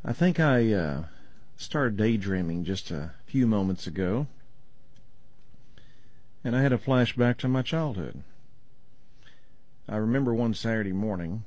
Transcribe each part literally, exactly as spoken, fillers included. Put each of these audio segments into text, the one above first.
I think I uh, started daydreaming just a few moments ago, and I had a flashback to my childhood. I remember one Saturday morning,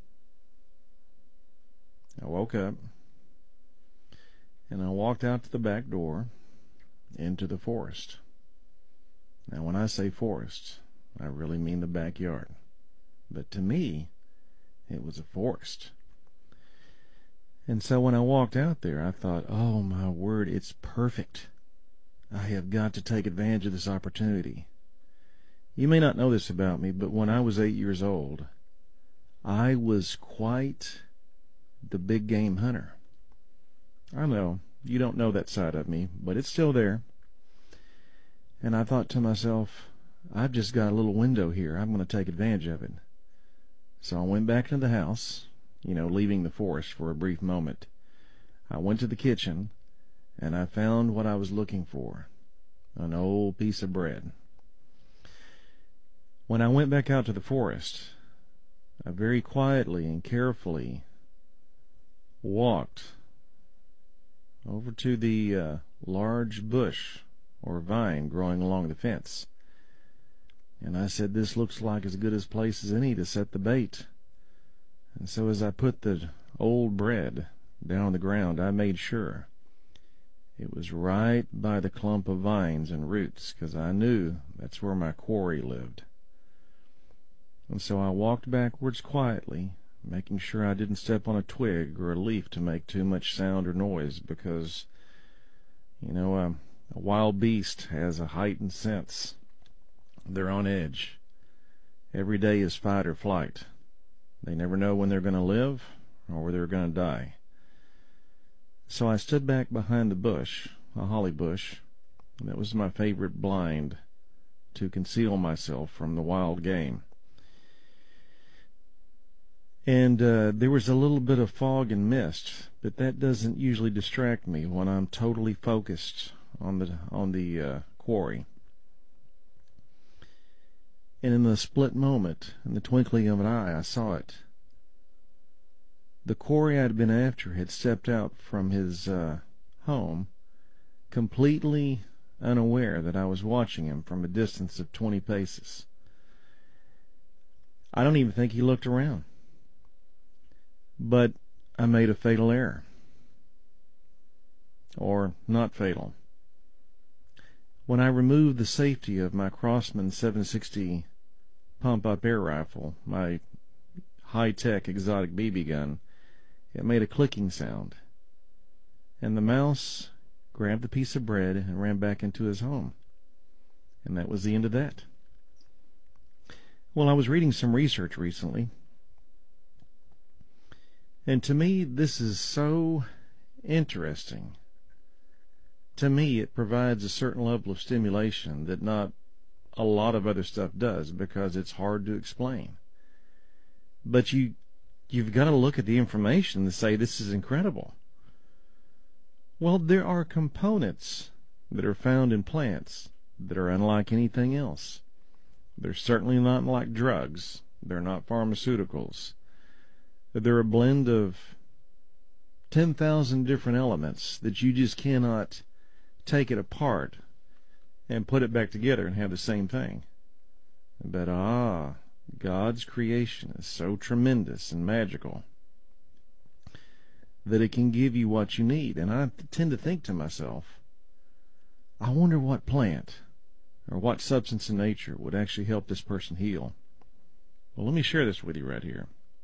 I woke up, and I walked out to the back door into the forest. Now, when I say forest, I really mean the backyard. But to me, it was a forest. And so when I walked out there, I thought, oh my word, it's perfect. I have got to take advantage of this opportunity. You may not know this about me, but when I was eight years old, I was quite the big game hunter. I know, you don't know that side of me, but it's still there. And I thought to myself, I've just got a little window here. I'm going to take advantage of it. So I went back to the house, you know, leaving the forest for a brief moment. I went to the kitchen, and I found what I was looking for, an old piece of bread. When I went back out to the forest, I very quietly and carefully walked over to the uh, large bush or vine growing along the fence. And I said, this looks like as good a place as any to set the bait. And so as I put the old bread down on the ground, I made sure it was right by the clump of vines and roots, because I knew that's where my quarry lived. And so I walked backwards quietly, making sure I didn't step on a twig or a leaf to make too much sound or noise, because, you know, a, a wild beast has a heightened sense. They're on edge. Every day is fight or flight. They never know when they're going to live or where they're going to die. So I stood back behind the bush, a holly bush. That was my favorite blind to conceal myself from the wild game. And uh, there was a little bit of fog and mist, but that doesn't usually distract me when I'm totally focused on the on the uh, quarry. And in the split moment, in the twinkling of an eye, I saw it. The quarry I'd been after had stepped out from his uh, home, completely unaware that I was watching him from a distance of twenty paces. I don't even think he looked around. But I made a fatal error. Or not fatal. When I removed the safety of my Crossman seven sixty pump-up air rifle, my high-tech exotic B B gun, it made a clicking sound. And the mouse grabbed the piece of bread and ran back into his home. And that was the end of that. Well, I was reading some research recently, and to me, this is so interesting. To me, it provides a certain level of stimulation that not a lot of other stuff does, because it's hard to explain. But you, you've got to look at the information and say, this is incredible. Well, there are components that are found in plants that are unlike anything else. They're certainly not like drugs. They're not pharmaceuticals. They're a blend of ten thousand different elements that you just cannot take it apart and put it back together and have the same thing. But ah, God's creation is so tremendous and magical that it can give you what you need. And I tend to think to myself, I wonder what plant or what substance in nature would actually help this person heal. Well, let me share this with you right here.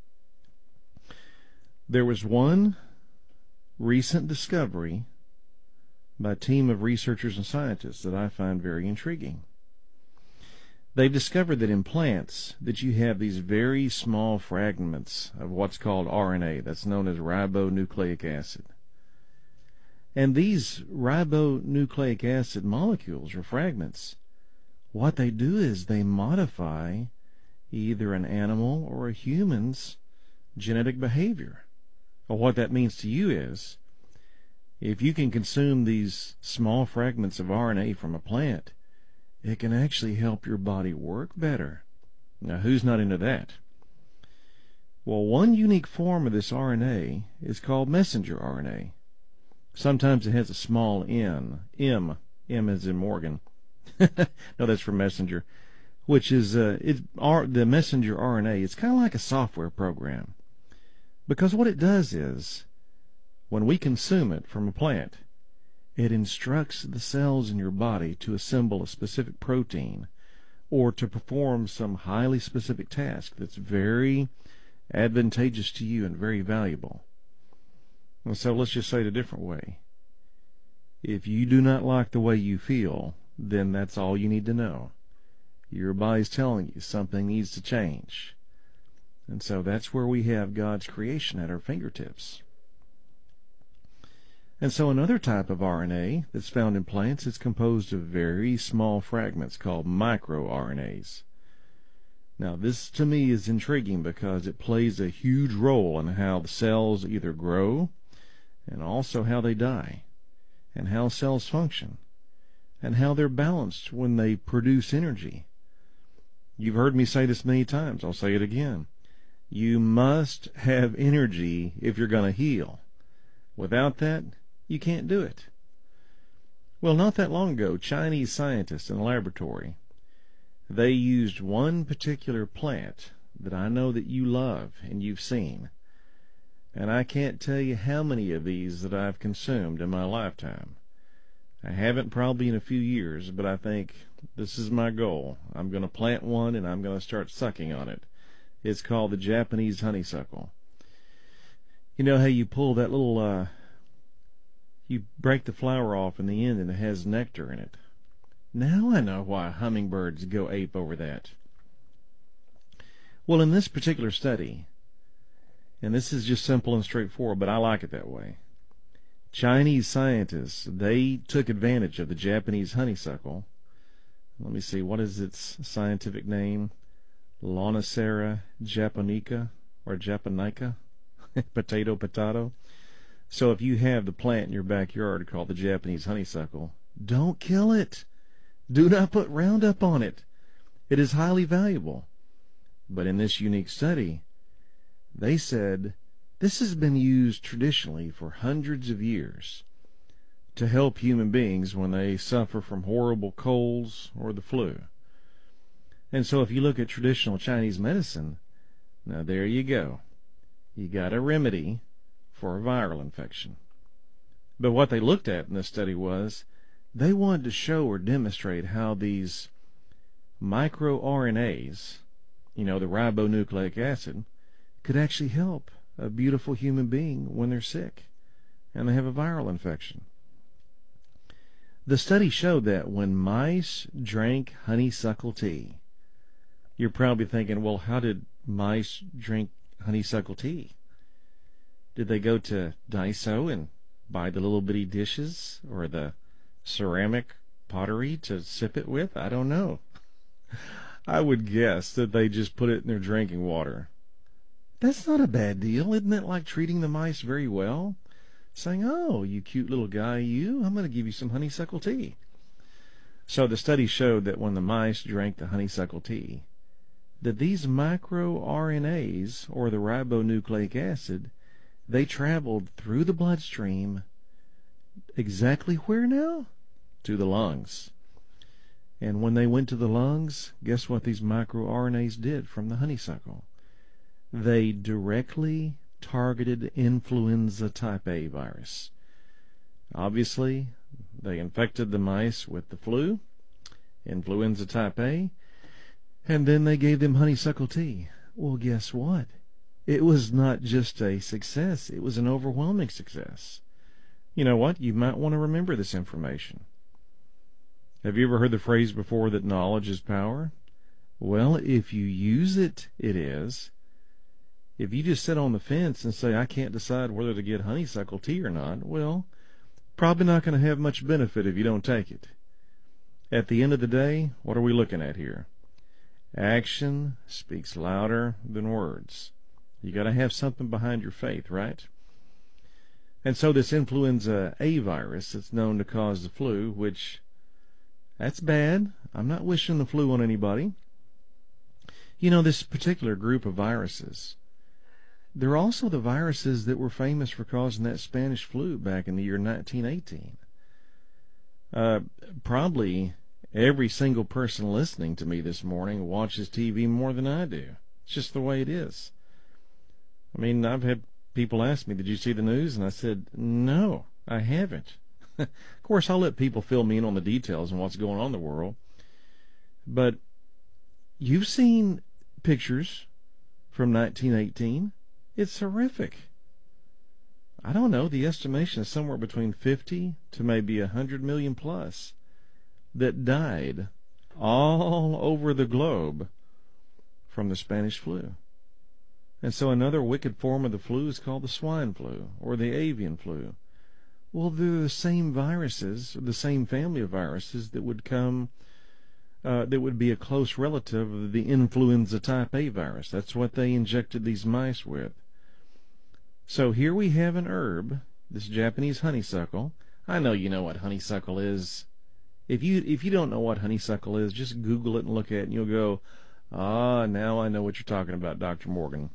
There was one recent discovery by a team of researchers and scientists that I find very intriguing. They've discovered that in plants that you have these very small fragments of what's called R N A, that's known as ribonucleic acid. And these ribonucleic acid molecules or fragments, what they do is they modify either an animal or a human's genetic behavior. Well, what that means to you is, if you can consume these small fragments of R N A from a plant, it can actually help your body work better. Now, who's not into that? Well, one unique form of this R N A is called messenger R N A. Sometimes it has a small n, M, M as in Morgan. No, that's for messenger, which is uh, it, R, the messenger R N A. It's kind of like a software program, because what it does is, when we consume it from a plant, it instructs the cells in your body to assemble a specific protein or to perform some highly specific task that's very advantageous to you and very valuable. And so let's just say it a different way. If you do not like the way you feel, then that's all you need to know. Your body's telling you something needs to change. And so that's where we have God's creation at our fingertips. And so another type of R N A that's found in plants is composed of very small fragments called microRNAs. Now, this to me is intriguing because it plays a huge role in how the cells either grow and also how they die, and how cells function, and how they're balanced when they produce energy. You've heard me say this many times. I'll say it again. You must have energy if you're going to heal. Without that, you can't do it. Well, not that long ago, Chinese scientists in a laboratory, they used one particular plant that I know that you love and you've seen. And I can't tell you how many of these that I've consumed in my lifetime. I haven't probably in a few years, but I think this is my goal. I'm going to plant one and I'm going to start sucking on it. It's called the Japanese honeysuckle. You know how you pull that little, uh, you break the flower off in the end and it has nectar in it. Now I know why hummingbirds go ape over that. Well, in this particular study, and this is just simple and straightforward, but I like it that way. Chinese scientists, they took advantage of the Japanese honeysuckle. Let me see, what is its scientific name? Lonicera japonica, or japonica? Potato, potato. So if you have the plant in your backyard called the Japanese honeysuckle, don't kill it. Do not put Roundup on it. It is highly valuable. But in this unique study, they said this has been used traditionally for hundreds of years to help human beings when they suffer from horrible colds or the flu. And so if you look at traditional Chinese medicine, now there you go. You got a remedy for a viral infection. But what they looked at in this study was they wanted to show or demonstrate how these microRNAs, you know, the ribonucleic acid, could actually help a beautiful human being when they're sick and they have a viral infection. The study showed that when mice drank honeysuckle tea, you're probably thinking, well, how did mice drink honeysuckle tea? Did they go to Daiso and buy the little bitty dishes or the ceramic pottery to sip it with? I don't know. I would guess that they just put it in their drinking water. That's not a bad deal. Isn't that like treating the mice very well? Saying, oh, you cute little guy, you, I'm going to give you some honeysuckle tea. So the study showed that when the mice drank the honeysuckle tea, that these microRNAs, or the ribonucleic acid, they traveled through the bloodstream exactly where now? To the lungs. And when they went to the lungs, guess what these microRNAs did from the honeysuckle? They directly targeted influenza type A virus. Obviously, they infected the mice with the flu, influenza type A, and then they gave them honeysuckle tea. Well, guess what? It was not just a success, it was an overwhelming success. You know what? You might want to remember this information. Have you ever heard the phrase before that knowledge is power? Well, if you use it, it is. If you just sit on the fence and say, I can't decide whether to get honeysuckle tea or not, well, probably not going to have much benefit if you don't take it. At the end of the day, what are we looking at here? Action speaks louder than words. You got to have something behind your faith, right? And so this influenza A virus that's known to cause the flu, which, that's bad. I'm not wishing the flu on anybody. You know, this particular group of viruses, they're also the viruses that were famous for causing that Spanish flu back in the year nineteen eighteen. Uh, probably every single person listening to me this morning watches T V more than I do. It's just the way it is. I mean, I've had people ask me, did you see the news? And I said, no, I haven't. Of course, I'll let people fill me in on the details and what's going on in the world. But you've seen pictures from nineteen eighteen. It's horrific. I don't know, the estimation is somewhere between fifty to maybe one hundred million plus that died all over the globe from the Spanish flu. And so another wicked form of the flu is called the swine flu or the avian flu. Well, they're the same viruses, the same family of viruses that would come, uh, that would be a close relative of the influenza type A virus. That's what they injected these mice with. So here we have an herb, this Japanese honeysuckle. I know you know what honeysuckle is. If you if you don't know what honeysuckle is, just Google it and look at it, and you'll go, ah, now I know what you're talking about, Doctor Morgan.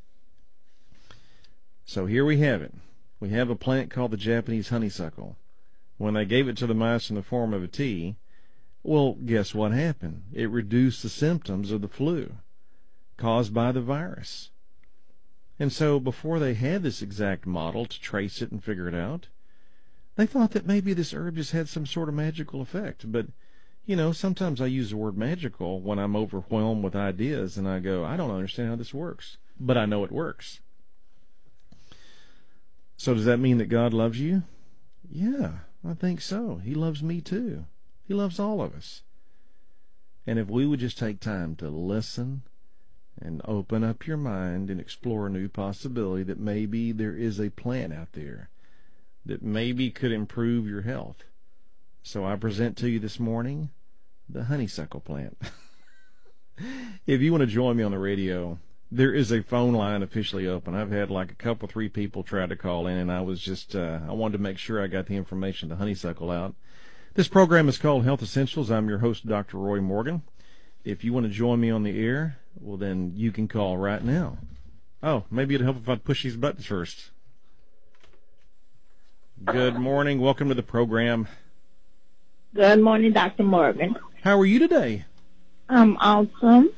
So here we have it. We have a plant called the Japanese honeysuckle. When they gave it to the mice in the form of a tea, well, guess what happened? It reduced the symptoms of the flu caused by the virus. And so before they had this exact model to trace it and figure it out, they thought that maybe this herb just had some sort of magical effect. But, you know, sometimes I use the word magical when I'm overwhelmed with ideas and I go, I don't understand how this works, but I know it works. So does that mean that God loves you? Yeah, I think so. He loves me too. He loves all of us. And if we would just take time to listen and open up your mind and explore a new possibility that maybe there is a plant out there that maybe could improve your health. So I present to you this morning the honeysuckle plant. If you want to join me on the radio, there is a phone line officially open. I've had like a couple, three people try to call in, and I was just, uh, I wanted to make sure I got the information to honeysuckle out. This program is called Health Essentials. I'm your host, Doctor Roy Morgan. If you want to join me on the air, well, then you can call right now. Oh, maybe it'd help if I push these buttons first. Good morning. Welcome to the program. Good morning, Doctor Morgan. How are you today? I'm awesome.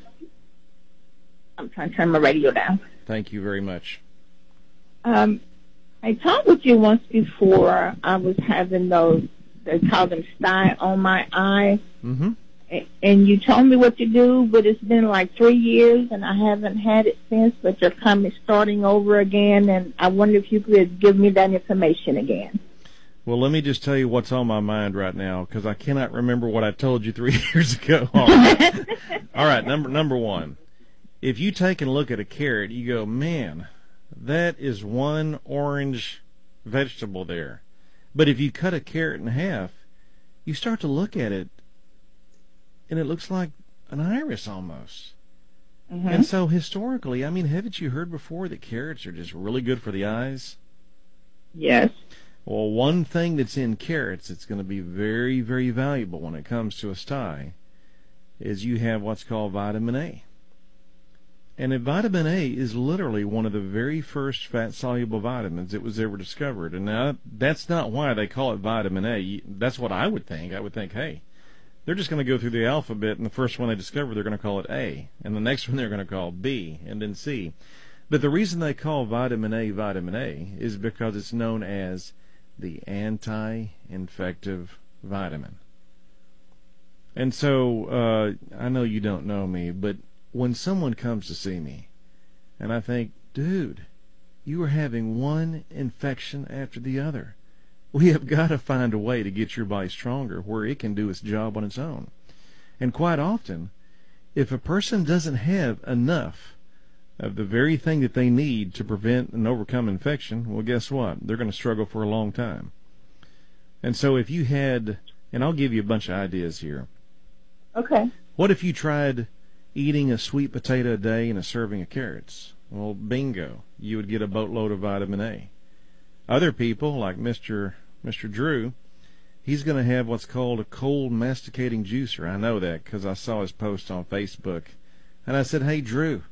I'm trying to turn my radio down. Thank you very much. Um, I talked with you once before. I was having those, they call them sty on my eye. Mm-hmm. And you told me what to do, but it's been like three years, and I haven't had it since, but you're coming, starting over again, and I wonder if you could give me that information again. Well, let me just tell you what's on my mind right now, because I cannot remember what I told you three years ago. All right. All right, number number one. If you take and look at a carrot, you go, man, that is one orange vegetable there. But if you cut a carrot in half, you start to look at it, and it looks like an iris almost. Mm-hmm. And so historically, I mean, haven't you heard before that carrots are just really good for the eyes? Yes. Well, one thing that's in carrots that's going to be very, very valuable when it comes to a sty is you have what's called vitamin A. And a vitamin A is literally one of the very first fat-soluble vitamins that was ever discovered. And now that's not why they call it vitamin A. That's what I would think. I would think, hey, they're just going to go through the alphabet, and the first one they discover, they're going to call it A. And the next one they're going to call B, and then C. But the reason they call vitamin A vitamin A is because it's known as the anti-infective vitamin. And so, uh, I know you don't know me, but when someone comes to see me, and I think, dude, you are having one infection after the other. We have got to find a way to get your body stronger where it can do its job on its own. And quite often, if a person doesn't have enough of the very thing that they need to prevent and overcome infection, well, guess what? They're going to struggle for a long time. And so if you had, and I'll give you a bunch of ideas here. Okay. What if you tried eating a sweet potato a day and a serving of carrots? Well, bingo, you would get a boatload of vitamin A. Other people, like Mister Mister Drew, he's going to have what's called a cold masticating juicer. I know that because I saw his post on Facebook. And I said, hey, Drew,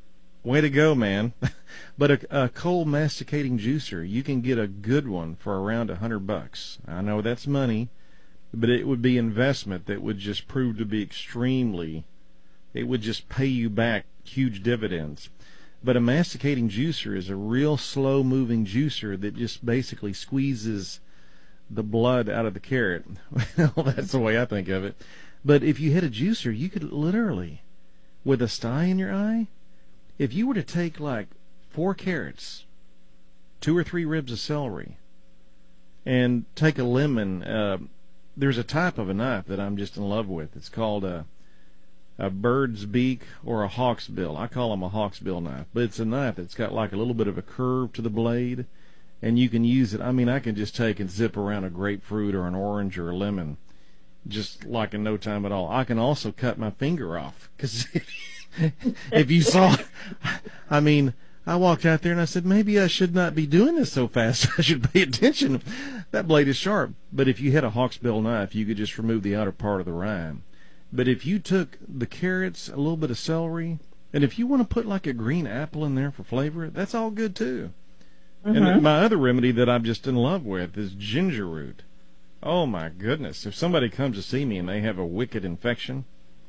Way to go, man. But a, a cold masticating juicer, you can get a good one for around a hundred bucks. I know that's money, but it would be investment that would just prove to be extremely, it would just pay you back huge dividends. But a masticating juicer is a real slow-moving juicer that just basically squeezes the blood out of the carrot. Well, that's the way I think of it. But if you had a juicer, you could literally, with a sty in your eye, if you were to take like four carrots, two or three ribs of celery, and take a lemon, uh, there's a type of a knife that I'm just in love with. It's called a a bird's beak or a hawk's bill. I call them a hawk's bill knife, but it's a knife that's got like a little bit of a curve to the blade, and you can use it. I mean, I can just take and zip around a grapefruit or an orange or a lemon just like in no time at all. I can also cut my finger off, because if you saw, I mean, I walked out there and I said, maybe I should not be doing this so fast. I should pay attention. That blade is sharp. But if you had a hawksbill knife, you could just remove the outer part of the rind. But if you took the carrots, a little bit of celery, and if you want to put like a green apple in there for flavor, that's all good too. Mm-hmm. And my other remedy that I'm just in love with is ginger root. Oh my goodness. If somebody comes to see me and they have a wicked infection,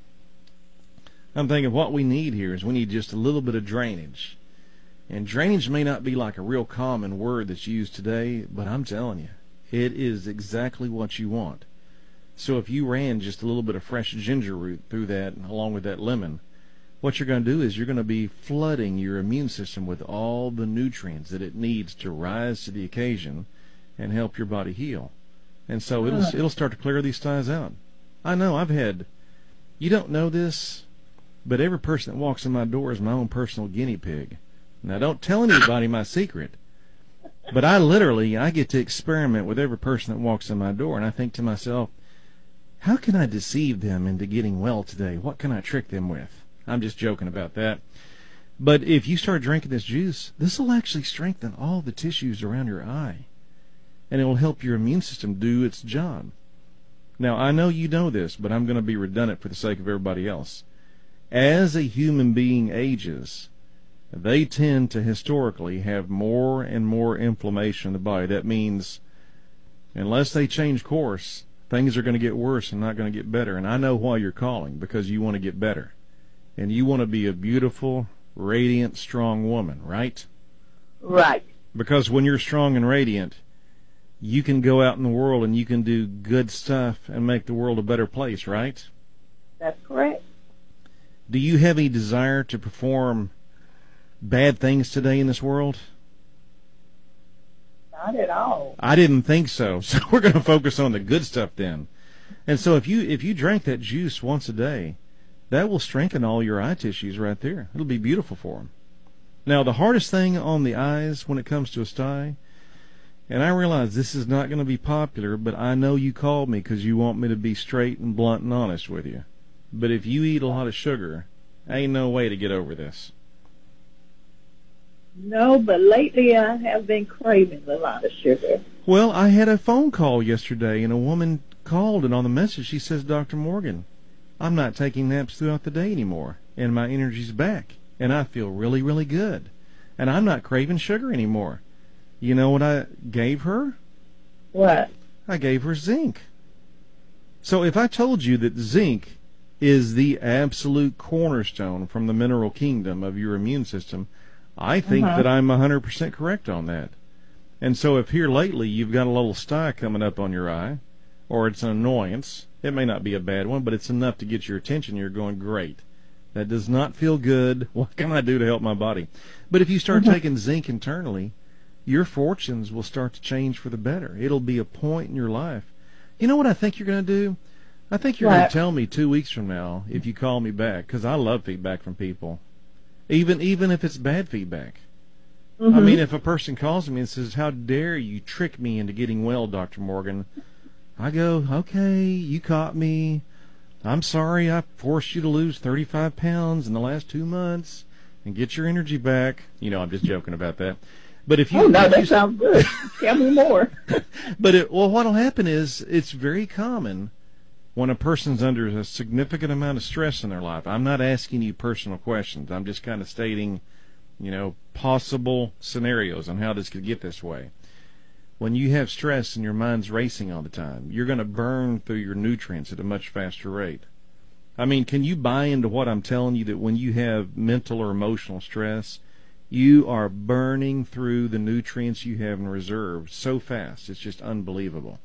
I'm thinking what we need here is we need just a little bit of drainage. And drainage may not be like a real common word that's used today, but I'm telling you, it is exactly what you want. So if you ran just a little bit of fresh ginger root through that, along with that lemon, what you're going to do is you're going to be flooding your immune system with all the nutrients that it needs to rise to the occasion and help your body heal. And so it'll it'll start to clear these styes out. I know I've had, you don't know this, but every person that walks in my door is my own personal guinea pig. Now, don't tell anybody my secret, but I literally, I get to experiment with every person that walks in my door, and I think to myself, how can I deceive them into getting well today? What can I trick them with? I'm just joking about that. But if you start drinking this juice, this will actually strengthen all the tissues around your eye, and it will help your immune system do its job. Now, I know you know this, but I'm going to be redundant for the sake of everybody else. As a human being ages, they tend to historically have more and more inflammation in the body. That means unless they change course, things are going to get worse and not going to get better. And I know why you're calling, because you want to get better. And you want to be a beautiful, radiant, strong woman, right? Right. Because when you're strong and radiant, you can go out in the world and you can do good stuff and make the world a better place, right? That's correct. Do you have a desire to perform bad things today in this world? Not at all. I didn't think so. So we're going to focus on the good stuff then. And so if you if you drank that juice once a day, that will strengthen all your eye tissues right there. It'll be beautiful for them. Now, the hardest thing on the eyes when it comes to a sty, and I realize this is not going to be popular, but I know you called me because you want me to be straight and blunt and honest with you. But if you eat a lot of sugar, ain't no way to get over this. No, but lately I have been craving a lot of sugar. Well, I had a phone call yesterday, and a woman called, and on the message she says, Doctor Morgan, I'm not taking naps throughout the day anymore, and my energy's back, and I feel really, really good, and I'm not craving sugar anymore. You know what I gave her? What? I gave her zinc. So if I told you that zinc is the absolute cornerstone from the mineral kingdom of your immune system, I think uh-huh. that I'm one hundred percent correct on that. And so if here lately you've got a little sty coming up on your eye, or it's an annoyance, it may not be a bad one, but it's enough to get your attention. You're going, great. That does not feel good. What can I do to help my body? But if you start uh-huh. taking zinc internally, your fortunes will start to change for the better. It'll be a point in your life. You know what I think you're going to do? I think you're going to tell me two weeks from now if you call me back, because I love feedback from people. Even even if it's bad feedback. Mm-hmm. I mean, if a person calls me and says, how dare you trick me into getting well, Doctor Morgan, I go, okay, you caught me. I'm sorry I forced you to lose thirty-five pounds in the last two months and get your energy back. You know, I'm just joking about that. But if you, oh, no, if that you, sounds good. Tell me more. But, it, well, what will happen is it's very common when a person's under a significant amount of stress in their life. I'm not asking you personal questions. I'm just kind of stating you know, possible scenarios on how this could get this way. When you have stress and your mind's racing all the time, you're going to burn through your nutrients at a much faster rate. I mean, can you buy into what I'm telling you, that when you have mental or emotional stress, you are burning through the nutrients you have in reserve so fast? It's just unbelievable.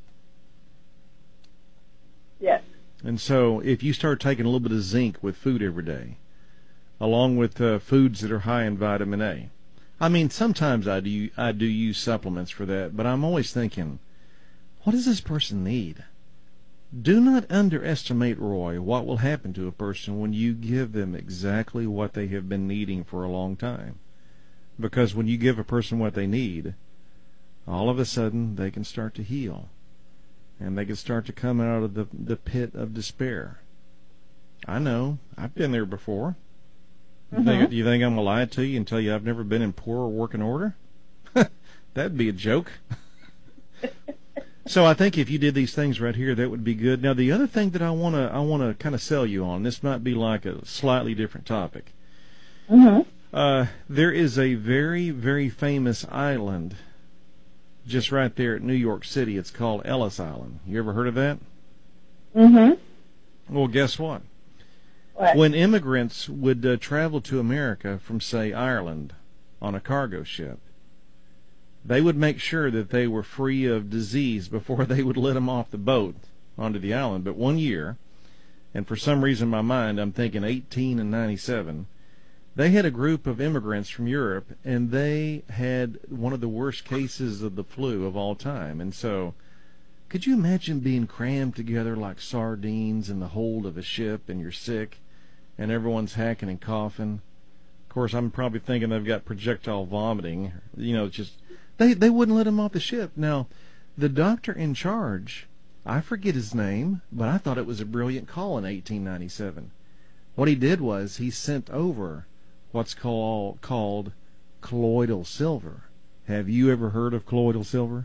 Yes. And so if you start taking a little bit of zinc with food every day, along with uh, foods that are high in vitamin A. I mean, sometimes I do I do use supplements for that, but I'm always thinking, what does this person need? Do not underestimate, Roy, what will happen to a person when you give them exactly what they have been needing for a long time. Because when you give a person what they need, all of a sudden they can start to heal. And they can start to come out of the, the pit of despair. I know. I've been there before. You, mm-hmm. think, you think I'm going to lie to you and tell you I've never been in poor working order? That'd be a joke. So I think if you did these things right here, that would be good. Now, the other thing that I want to I want to kind of sell you on, this might be like a slightly different topic. Mm-hmm. Uh, there is a very, very famous island just right there at New York City. It's called Ellis Island. You ever heard of that? Mm-hmm. Well, guess what? What? When immigrants would uh, travel to America from, say, Ireland on a cargo ship, they would make sure that they were free of disease before they would let them off the boat onto the island. But one year, and for some reason in my mind I'm thinking eighteen and ninety-seven, they had a group of immigrants from Europe, and they had one of the worst cases of the flu of all time. And so, could you imagine being crammed together like sardines in the hold of a ship, and you're sick, and everyone's hacking and coughing? Of course, I'm probably thinking they've got projectile vomiting. You know, just they they wouldn't let them off the ship. Now, the doctor in charge, I forget his name, but I thought it was a brilliant call in eighteen ninety-seven. What he did was he sent over what's called called colloidal silver. Have you ever heard of colloidal silver?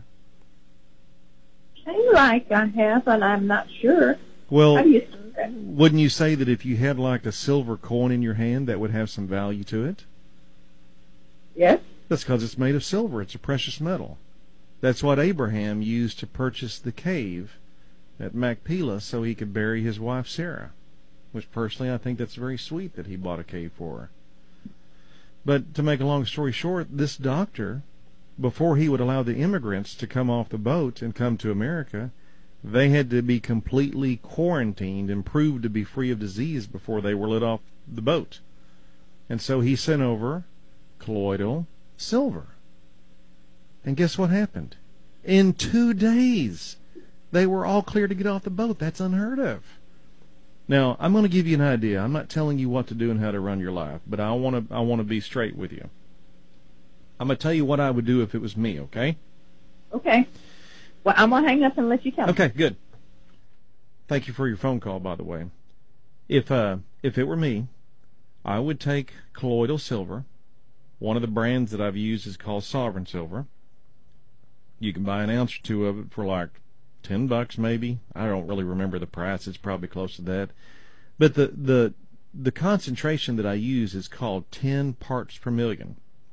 Seems like I have, but I'm not sure. Well, How do you say that? Wouldn't you say that if you had like a silver coin in your hand, that would have some value to it? Yes. That's because it's made of silver. It's a precious metal. That's what Abraham used to purchase the cave at Machpelah so he could bury his wife Sarah. Which personally, I think that's very sweet that he bought a cave for her. But to make a long story short, this doctor, before he would allow the immigrants to come off the boat and come to America, they had to be completely quarantined and proved to be free of disease before they were let off the boat. And so he sent over colloidal silver. And guess what happened? In two days, they were all clear to get off the boat. That's unheard of. Now, I'm going to give you an idea. I'm not telling you what to do and how to run your life, but I want to I want to be straight with you. I'm going to tell you what I would do if it was me, okay? Okay. Well, I'm going to hang up and let you tell me. Okay, good. Thank you for your phone call, by the way. If uh, if it were me, I would take colloidal silver. One of the brands that I've used is called Sovereign Silver. You can buy an ounce or two of it for like ten bucks maybe. I don't really remember the price. It's probably close to that. But the the the concentration that I use is called ten parts per million.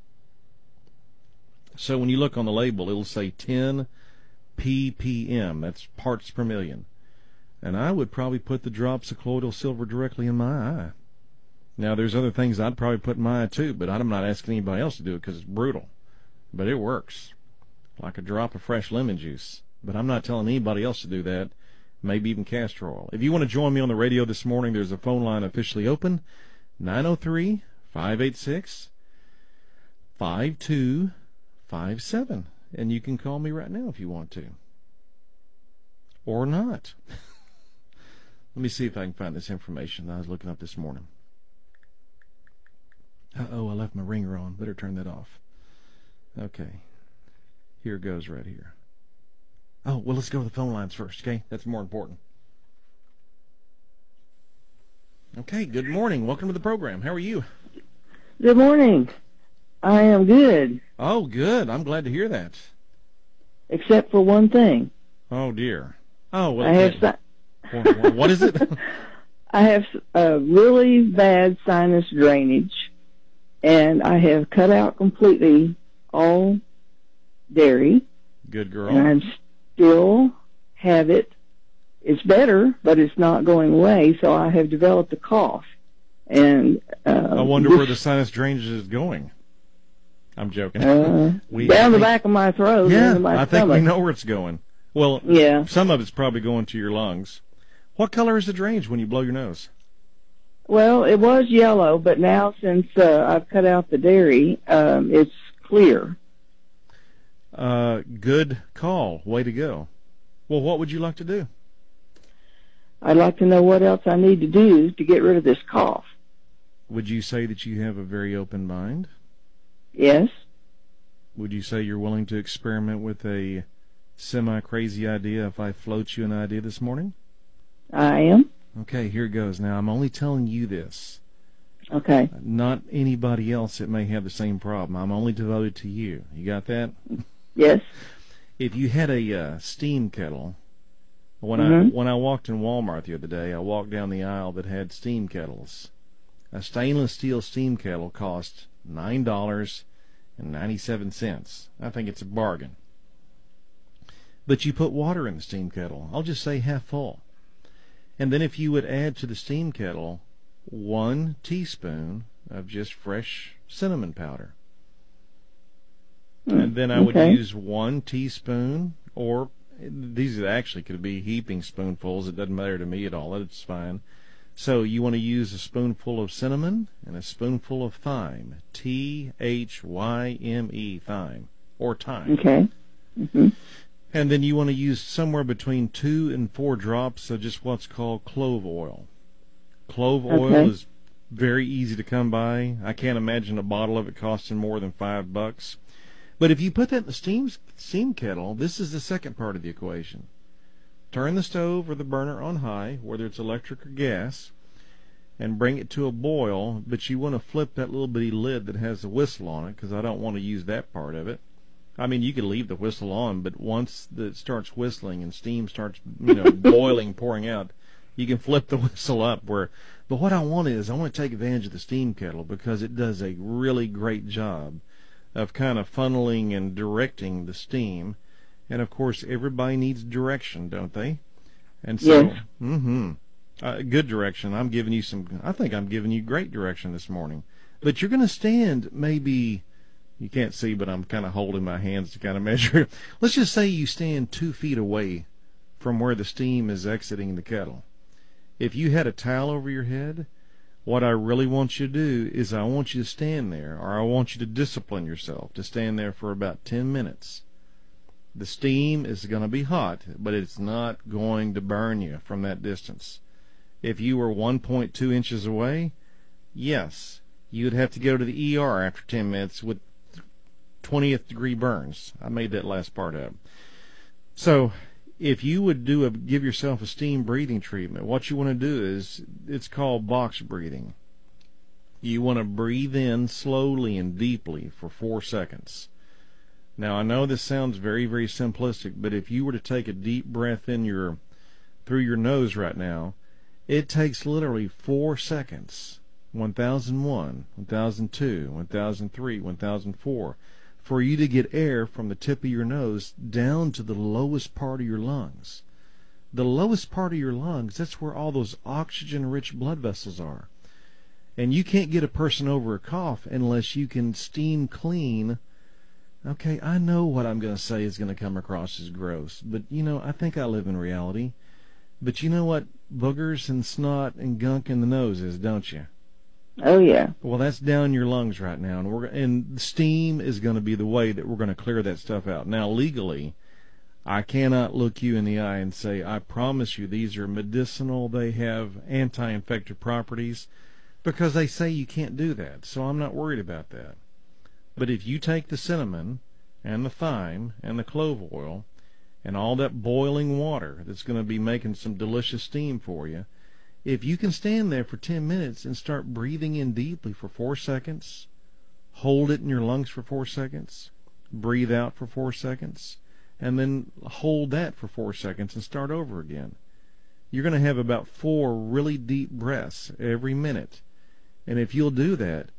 So when you look on the label, it'll say ten P P M. That's parts per million. And I would probably put the drops of colloidal silver directly in my eye. Now, there's other things I'd probably put in my eye too, but I'm not asking anybody else to do it because it's brutal. But it works. Like a drop of fresh lemon juice. But I'm not telling anybody else to do that. Maybe even castor oil. If you want to join me on the radio this morning, there's a phone line officially open. nine oh three, five eight six, five two five seven. And you can call me right now if you want to. Or not. Let me see if I can find this information that I was looking up this morning. Uh-oh, I left my ringer on. Better turn that off. Okay. Here goes right here. Oh, well, let's go to the phone lines first, okay? That's more important. Okay, good morning. Welcome to the program. How are you? Good morning. I am good. Oh, good. I'm glad to hear that. Except for one thing. Oh, dear. Oh, well, I have si- well, what is it? I have a really bad sinus drainage, and I have cut out completely all dairy, Good girl. and I still have it. It's better, but it's not going away, so I have developed a cough. And uh, I wonder this, where the sinus drainage is going. I'm joking. uh, We- down the think- back of my throat, Yeah, into my I think stomach. we know where it's going. Well, Yeah. some of it's probably going to your lungs. What color is the drainage when you blow your nose? Well, it was yellow, but now since uh, I've cut out the dairy, um, it's clear. Uh, good call. Way to go. Well, what would you like to do? I'd like to know what else I need to do to get rid of this cough. Would you say that you have a very open mind? Yes, Would you say you're willing to experiment with a semi-crazy idea if I float you an idea this morning? I am. Okay, here it goes. Now, I'm only telling you this. Okay. Not anybody else that may have the same problem. I'm only devoted to you. You got that? Yes. If you had a uh, steam kettle, when Mhm. I when I walked in Walmart the other day, I walked down the aisle that had steam kettles. A stainless steel steam kettle cost nine dollars and ninety-seven cents. I think it's a bargain. But you put water in the steam kettle. I'll just say half full. And then if you would add to the steam kettle one teaspoon of just fresh cinnamon powder. Mm, And then I would okay. use one teaspoon, or these actually could be heaping spoonfuls. It doesn't matter to me at all. It's fine. So you want to use a spoonful of cinnamon and a spoonful of thyme. T H Y M E, thyme, or thyme. Okay. hmm And then you want to use somewhere between two and four drops of just what's called clove oil. Clove oil Okay. is very easy to come by. I can't imagine a bottle of it costing more than five bucks. But if you put that in the steam steam kettle, this is the second part of the equation. Turn the stove or the burner on high, whether it's electric or gas, and bring it to a boil, but you want to flip that little bitty lid that has the whistle on it, because I don't want to use that part of it. I mean, you could leave the whistle on, but once it starts whistling and steam starts, you know, boiling, pouring out, you can flip the whistle up. Where, but what I want is, I want to take advantage of the steam kettle because it does a really great job of kind of funneling and directing the steam. And of course, everybody needs direction, don't they? And so, Yes. mm-hmm, uh, good direction. I'm giving you some. I think I'm giving you great direction this morning. But you're going to stand maybe. You can't see, but I'm kind of holding my hands to kind of measure. Let's just say you stand two feet away from where the steam is exiting the kettle. If you had a towel over your head, what I really want you to do is I want you to stand there, or I want you to discipline yourself to stand there for about ten minutes. The steam is going to be hot, but it's not going to burn you from that distance. If you were one point two inches away, yes, you'd have to go to the E R after ten minutes with twentieth degree burns. I made that last part up. So if you would do a give yourself a steam breathing treatment, what you want to do is, it's called box breathing. You want to breathe in slowly and deeply for four seconds. Now I know this sounds very, very simplistic, but if you were to take a deep breath in your through your nose right now, it takes literally four seconds. one thousand one, one thousand two, one thousand three, one thousand four, for you to get air from the tip of your nose down to the lowest part of your lungs. The lowest part of your lungs, that's where all those oxygen-rich blood vessels are. And you can't get a person over a cough unless you can steam clean. Okay, I know what I'm going to say is going to come across as gross, but, you know, I think I live in reality. But you know what boogers and snot and gunk in the nose is, don't you? Oh, yeah. Well, that's down your lungs right now, and we're and steam is going to be the way that we're going to clear that stuff out. Now, legally, I cannot look you in the eye and say, I promise you these are medicinal, they have anti-infective properties, because they say you can't do that, so I'm not worried about that. But if you take the cinnamon and the thyme and the clove oil and all that boiling water that's going to be making some delicious steam for you, if you can stand there for ten minutes and start breathing in deeply for four seconds, hold it in your lungs for four seconds, breathe out for four seconds, and then hold that for four seconds and start over again, you're going to have about four really deep breaths every minute. And if you'll do that,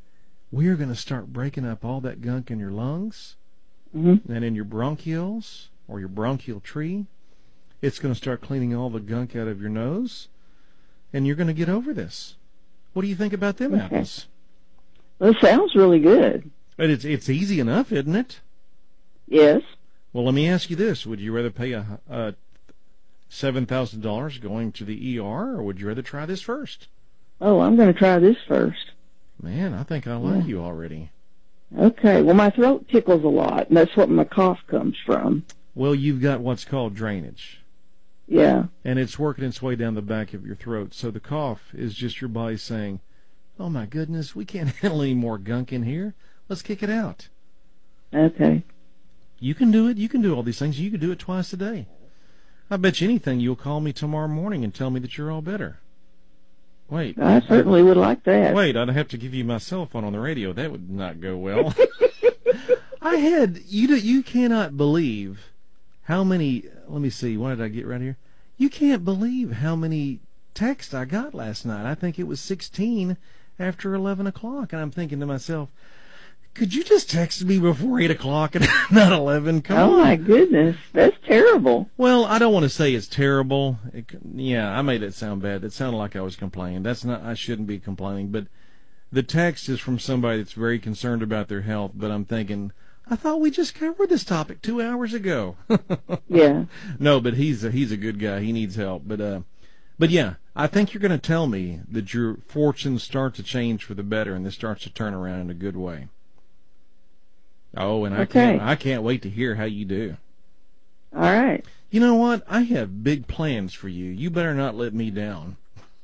we're going to start breaking up all that gunk in your lungs Mm-hmm. and in your bronchioles or your bronchial tree. It's going to start cleaning all the gunk out of your nose, and you're going to get over this. What do you think about them Okay. apples? Well, it sounds really good. But it's it's easy enough, isn't it? Yes. Well, let me ask you this: would you rather pay a, a seven thousand dollars going to the E R, or would you rather try this first? Oh, I'm going to try this first. Man, I think I like Yeah. you already. Okay. Well, my throat tickles a lot, and that's what my cough comes from. Well, you've got what's called drainage, Yeah. and it's working its way down the back of your throat. So the cough is just your body saying, "Oh my goodness, we can't handle any more gunk in here. Let's kick it out." Okay. You can do it. You can do all these things. You can do it twice a day. I bet you anything you'll call me tomorrow morning and tell me that you're all better. Wait. I certainly would like that. Wait, I'd have to give you my cell phone on the radio. That would not go well. I had, you do, you cannot believe how many, let me see, what did I get right here? You can't believe how many texts I got last night. I think it was sixteen after eleven o'clock. And I'm thinking to myself, could you just text me before eight o'clock and not eleven? Come Oh, on. my goodness. That's terrible. Well, I don't want to say it's terrible. It, yeah, I made it sound bad. It sounded like I was complaining. That's not. I shouldn't be complaining. But the text is from somebody that's very concerned about their health. But I'm thinking, I thought we just covered this topic two hours ago. Yeah. No, but he's a, he's a good guy. He needs help. But uh, but yeah, I think you're going to tell me that your fortunes start to change for the better, and this starts to turn around in a good way. Oh, and I Okay. can't I can't wait to hear how you do. All right. You know what? I have big plans for you. You better not let me down.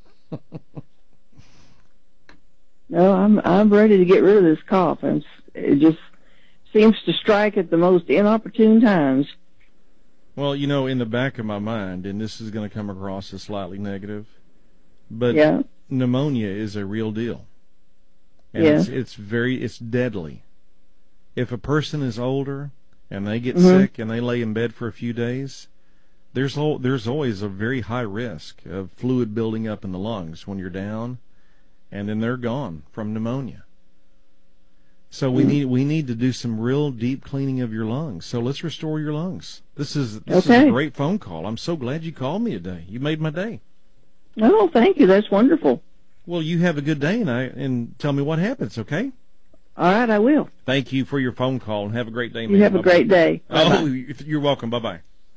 No, I'm I'm ready to get rid of this cough. And it just seems to strike at the most inopportune times. Well, you know, in the back of my mind, and this is going to come across as slightly negative, but Yeah. pneumonia is a real deal. And Yeah. it's, it's very, it's deadly. If a person is older and they get Mhm. sick and they lay in bed for a few days, there's al- there's always a very high risk of fluid building up in the lungs when you're down, and then they're gone from pneumonia. So we Mm. need we need to do some real deep cleaning of your lungs. So let's restore your lungs. This is this is Okay. a great phone call. I'm so glad you called me today. You made my day. Oh, thank you. That's wonderful. Well, you have a good day, and I and tell me what happens, okay? All right, I will. Thank you for your phone call, and have a great day, man. You have a Bye-bye. great day. Oh, Bye-bye. you're welcome. Bye-bye.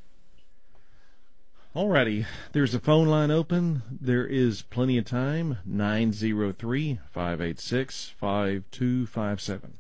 Alrighty, there's a phone line open. There is plenty of time. nine zero three, five eight six, five two five seven.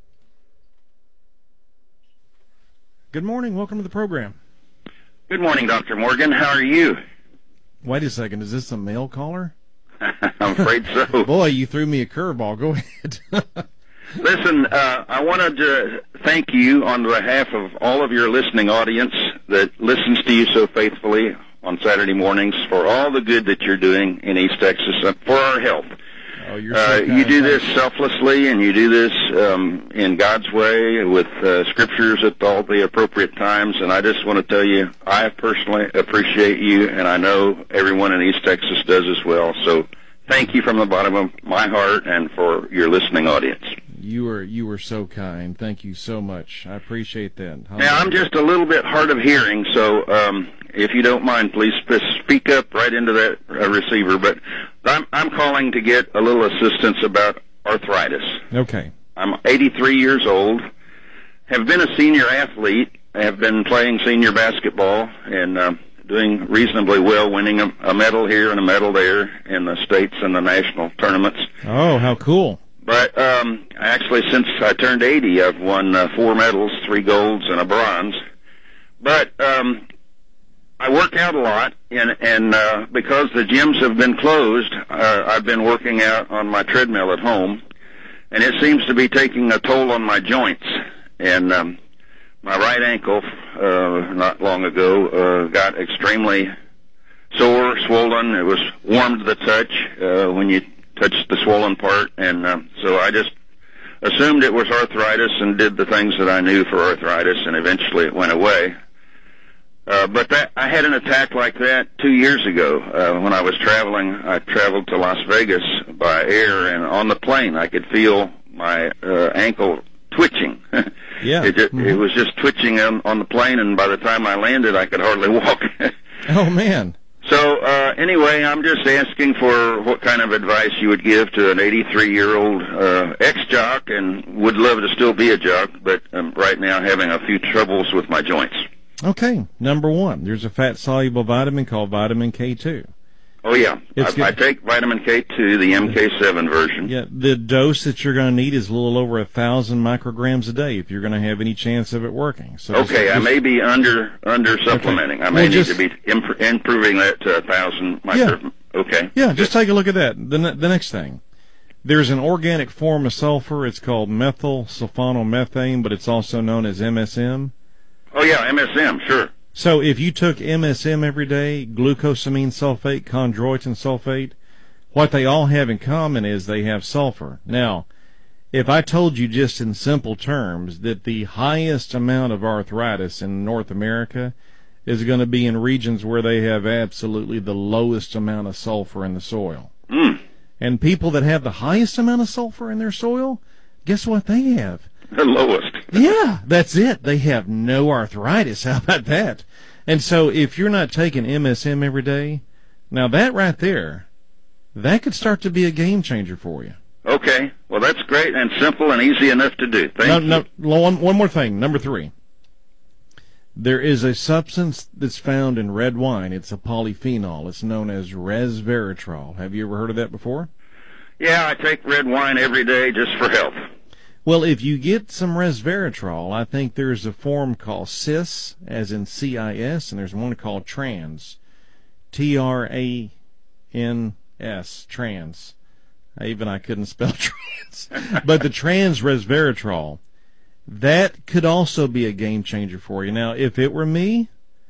Good morning. Welcome to the program. Good morning, Doctor Morgan. How are you? Wait a second. Is this a mail caller? I'm afraid so. Boy, you threw me a curveball. Go ahead. Listen, uh, I wanted to thank you on behalf of all of your listening audience that listens to you so faithfully on Saturday mornings for all the good that you're doing in East Texas and for our health. Oh, you're so Uh, kind. you do this Thanks. selflessly, and you do this um, in God's way with uh, scriptures at all the appropriate times. And I just want to tell you, I personally appreciate you, and I know everyone in East Texas does as well. So thank you from the bottom of my heart and for your listening audience. You were you were so kind. Thank you so much. I appreciate that. Now, I'm just a little bit hard of hearing, so um, if you don't mind, please sp- speak up right into that uh, receiver. But I'm, I'm calling to get a little assistance about arthritis. Okay. I'm eighty-three years old, have been a senior athlete, have been playing senior basketball, and uh, doing reasonably well, winning a, a medal here and a medal there in the states and the national tournaments. Oh, how cool. But um, actually, since I turned eighty, I've won uh, four medals, three golds and a bronze. But um, I work out a lot, and, and uh, because the gyms have been closed, uh, I've been working out on my treadmill at home, and it seems to be taking a toll on my joints. And um, my right ankle, uh, not long ago, uh, got extremely sore, swollen. It was warm to the touch uh, when you touched the swollen part, and uh, so I just assumed it was arthritis and did the things that I knew for arthritis, and eventually it went away. Uh, but that I had an attack like that two years ago uh, when I was traveling. I traveled to Las Vegas by air, and on the plane I could feel my uh, ankle twitching. Yeah. it, just, mm-hmm. it was just twitching on, on the plane, and by the time I landed, I could hardly walk. Oh, man. So, uh, anyway, I'm just asking for what kind of advice you would give to an eighty-three-year-old uh, ex-jock, and would love to still be a jock, but um, right now having a few troubles with my joints. Okay, number one, there's a fat-soluble vitamin called vitamin K two. Oh, yeah. It's I, I take vitamin K two, the M K seven version. Yeah, the dose that you're going to need is a little over a thousand micrograms a day if you're going to have any chance of it working. So okay, just, I may be under under supplementing. Okay. I may well, need just, to be imp- improving that to a thousand micro. Yeah. Okay. Yeah, just take a look at that. The ne- the next thing, there's an organic form of sulfur. It's called methyl sulfonomethane, but it's also known as M S M. Oh yeah, M S M, sure. So if you took M S M every day, glucosamine sulfate, chondroitin sulfate, what they all have in common is they have sulfur. Now, if I told you just in simple terms that the highest amount of arthritis in North America is going to be in regions where they have absolutely the lowest amount of sulfur in the soil. Mm. And people that have the highest amount of sulfur in their soil, guess what they have? The lowest. Yeah, that's it. They have no arthritis. How about that? And so if you're not taking M S M every day, now that right there, that could start to be a game changer for you. Okay. Well, that's great and simple and easy enough to do. Thank no, you. No, one, one more thing. Number three. There is a substance that's found in red wine. It's a polyphenol. It's known as resveratrol. Have you ever heard of that before? Yeah, I take red wine every day just for health. Well, if you get some resveratrol, I think there's a form called cis, as in C I S, and there's one called trans, T R A N S, trans. Even I couldn't spell trans. But the trans resveratrol, that could also be a game changer for you. Now, if it were me,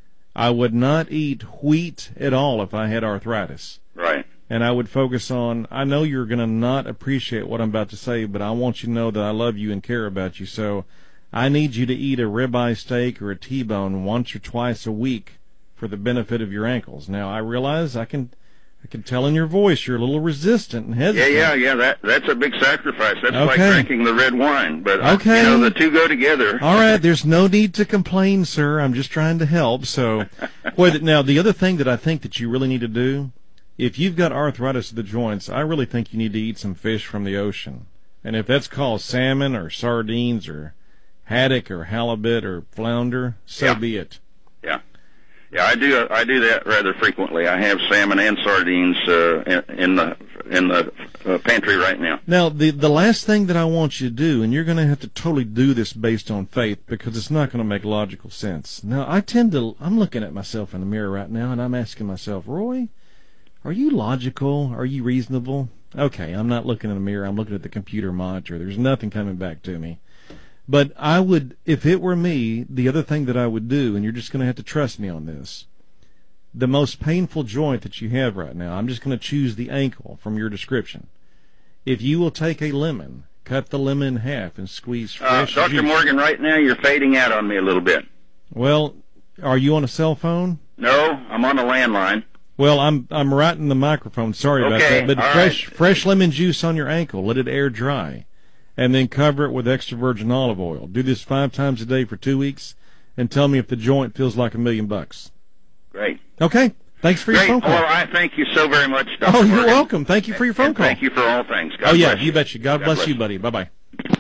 I would not eat wheat at all if I had arthritis. Right. And I would focus on, I know you're going to not appreciate what I'm about to say, but I want you to know that I love you and care about you. So I need you to eat a ribeye steak or a T-bone once or twice a week for the benefit of your ankles. Now, I realize I can I can tell in your voice you're a little resistant and hesitant. Yeah, yeah, yeah. That that's a big sacrifice. That's Okay. like drinking the red wine. But Okay. you know, the two go together. All right, there's no need to complain, sir. I'm just trying to help. So, boy, now the other thing that I think that you really need to do, if you've got arthritis of the joints, I really think you need to eat some fish from the ocean. And if that's called salmon or sardines or haddock or halibut or flounder, so Yeah. be it. Yeah, yeah. I do. I do that rather frequently. I have salmon and sardines uh, in, in the in the uh, pantry right now. Now, the the last thing that I want you to do, and you're going to have to totally do this based on faith because it's not going to make logical sense. Now, I tend to, I'm looking at myself in the mirror right now, and I'm asking myself, Roy, are you logical? Are you reasonable? Okay, I'm not looking in the mirror. I'm looking at the computer monitor. There's nothing coming back to me. But I would, if it were me, the other thing that I would do, and you're just going to have to trust me on this, the most painful joint that you have right now, I'm just going to choose the ankle from your description. If you will take a lemon, cut the lemon in half, and squeeze Uh, fresh Doctor juice. Morgan, right now you're fading out on me a little bit. Well, are you on a cell phone? No, I'm on a landline. Well, I'm I'm right in the microphone. Sorry about Okay, that. But all fresh right. fresh lemon juice on your ankle. Let it air dry, and then cover it with extra virgin olive oil. Do this five times a day for two weeks, and tell me if the joint feels like a million bucks. Great. Okay. Thanks for your Great. phone call. Well, I thank you so very much, Doctor Oh, you're Morgan. welcome. Thank you for your phone And call. Thank you for all things. God oh yeah, bless you betcha. God, God bless, bless you, you. buddy. Bye bye.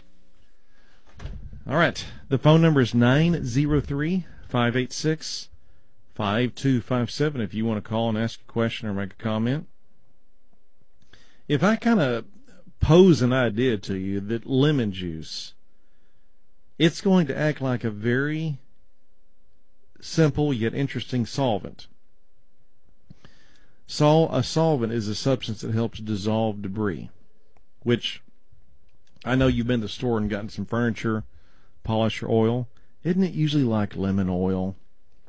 All right. The phone number is nine zero three, five eight six, five two five seven if you want to call and ask a question or make a comment. If I kind of pose an idea to you that lemon juice, it's going to act like a very simple yet interesting solvent. Sol- a solvent is a substance that helps dissolve debris, which I know you've been to the store and gotten some furniture polish or oil. Isn't it usually like lemon oil?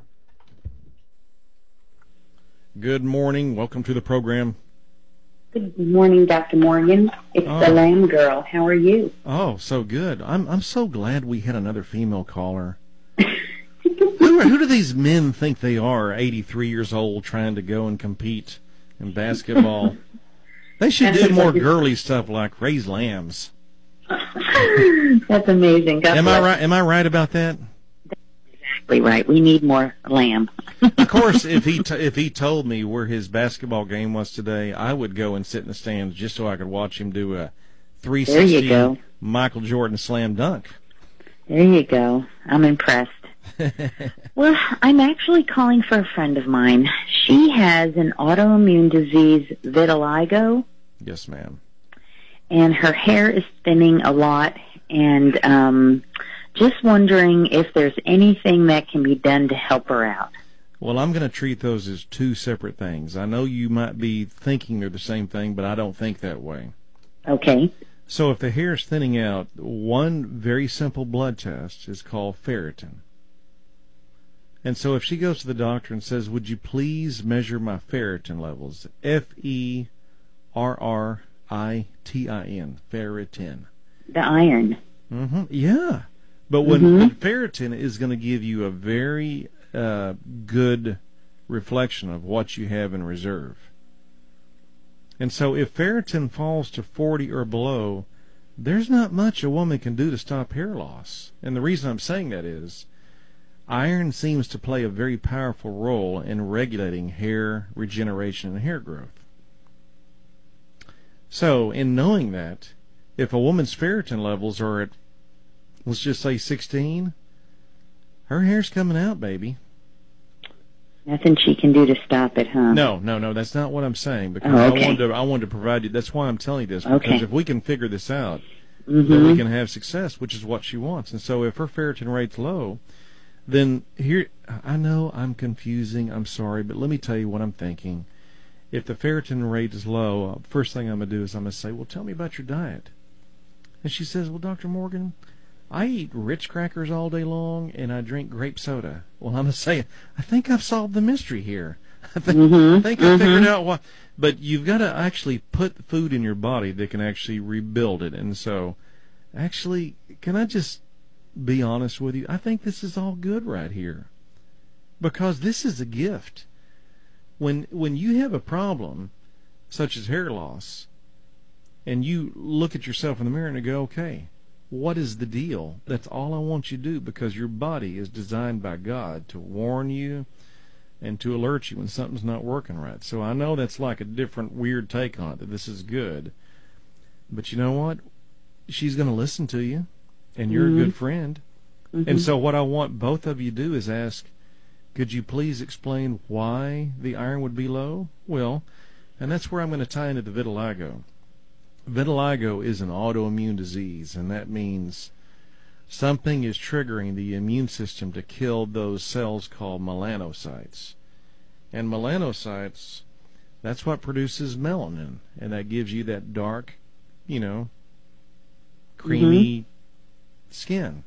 Good morning. Welcome to the program. Good morning, Doctor Morgan. It's Oh. the Lamb Girl. How are you? Oh, so good. I'm I'm so glad we had another female caller. who, are, who do these men think they are, eighty-three years old, trying to go and compete in basketball? They should do more girly stuff like raise lambs. That's amazing. God Am bless. I right? Am I right about that? Exactly right. We need more lamb. Of course, if he t- if he told me where his basketball game was today, I would go and sit in the stands just so I could watch him do a three sixty There you go. Michael Jordan slam dunk. There you go. I'm impressed. Well, I'm actually calling for a friend of mine. She has an autoimmune disease, vitiligo, Yes, ma'am. and her hair is thinning a lot, and um, just wondering if there's anything that can be done to help her out. Well, I'm going to treat those as two separate things. I know you might be thinking they're the same thing, but I don't think that way. Okay. So if the hair is thinning out, one very simple blood test is called ferritin. And so if she goes to the doctor and says, would you please measure my ferritin levels, F E R R I T I N, ferritin. The iron. Mm-hmm. Yeah. But when Mhm. ferritin is going to give you a very uh, good reflection of what you have in reserve. And so if ferritin falls to forty or below, there's not much a woman can do to stop hair loss. And the reason I'm saying that is iron seems to play a very powerful role in regulating hair regeneration and hair growth. So in knowing that, if a woman's ferritin levels are at, let's just say sixteen, her hair's coming out, baby. Nothing she can do to stop it, huh? No, no, no, that's not what I'm saying. Because Oh, okay. I wanted to, I wanted to provide you. That's why I'm telling you this. Because Okay. if we can figure this out, Mm-hmm. then we can have success, which is what she wants. And so if her ferritin rate's low, then here, I know I'm confusing. I'm sorry, but let me tell you what I'm thinking. If the ferritin rate is low, first thing I'm going to do is I'm going to say, well, tell me about your diet. And she says, well, Doctor Morgan, I eat Ritz crackers all day long, and I drink grape soda. Well, I'm going to say, I think I've solved the mystery here. I think, Mhm, I think I figured mhm. out why. But you've got to actually put food in your body that can actually rebuild it. And so, actually, can I just be honest with you? I think this is all good right here. Because this is a gift. When when you have a problem, such as hair loss, and you look at yourself in the mirror and go, okay, what is the deal? That's all I want you to do, because your body is designed by God to warn you and to alert you when something's not working right. So I know that's like a different weird take on it, that this is good. But you know what? She's going to listen to you, and you're Mhm. a good friend. Mhm. And so what I want both of you to do is ask, could you please explain why the iron would be low? Well, and that's where I'm going to tie into the vitiligo. Vitiligo is an autoimmune disease, and that means something is triggering the immune system to kill those cells called melanocytes. And melanocytes, that's what produces melanin, and that gives you that dark, you know, creamy skin.